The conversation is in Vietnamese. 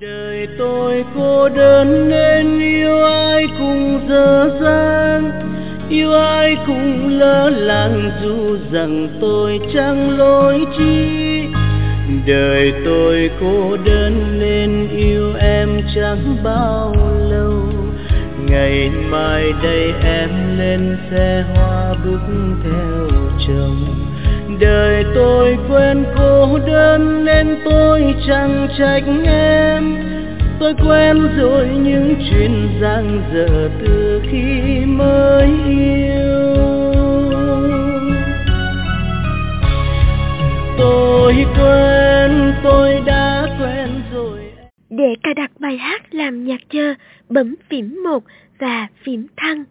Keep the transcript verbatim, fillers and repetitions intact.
Đời tôi cô đơn nên yêu ai cũng dở dang, yêu ai cũng lỡ làng dù rằng tôi chẳng lỗi chi. Đời tôi cô đơn nên yêu em chẳng bao lâu, ngày mai đây em lên xe hoa bước theo chồng. Đời tôi quen cô đơn nên tôi chẳng trách em, tôi quen rồi những chuyện dang dở từ khi mới yêu. Tôi quen, tôi đã quen rồi. Để cài đặt bài hát làm nhạc chờ, bấm phím một và phím thăng.